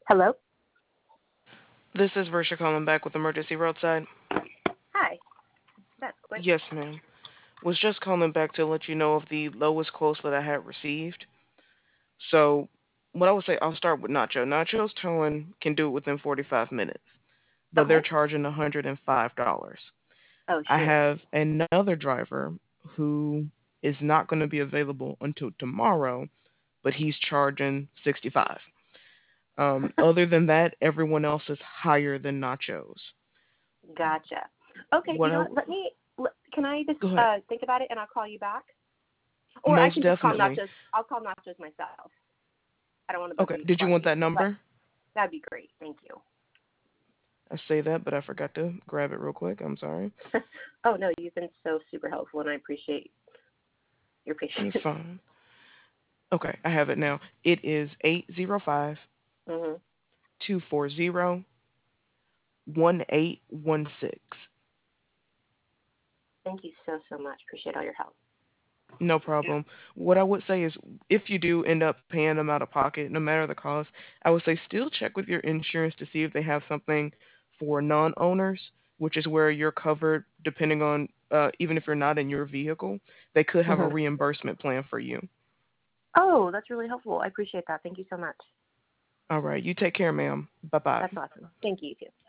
Hello? This is Versha calling back with Emergency Roadside. Hi. That's quick. Yes, ma'am. Was just calling back to let you know of the lowest quotes that I had received. So, what I would say, I'll start with Nacho. Nacho's towing can do it within 45 minutes, but they're Okay. charging $105. Oh, I shoot. have another driver who is not going to be available until tomorrow, but he's charging 65. Other than that, everyone else is higher than Nacho's. Gotcha. Okay, you What know I what? Can I just Go ahead. think about it and I'll call you back? Or I Most can just call definitely. Nachos. I'll call Nachos myself. I don't want to bug Okay. you Did you twice, want that but number? that'd be great. Thank you. I say that, but I forgot to grab it real quick. I'm sorry. Oh, no, you've been so super helpful, and I appreciate your You're patience. fine. Okay, I have it now. It is 805 hmm 240 1816. Thank you so, so much. Appreciate all your help. No problem. What I would say is if you do end up paying them out of pocket, no matter the cost, I would say still check with your insurance to see if they have something for non-owners, which is where you're covered depending on even if you're not in your vehicle, they could have a hmm reimbursement plan for you. Oh, that's really helpful. I appreciate that. Thank you so much. All right, you take care, ma'am. Bye-bye. That's awesome. Thank you, you too.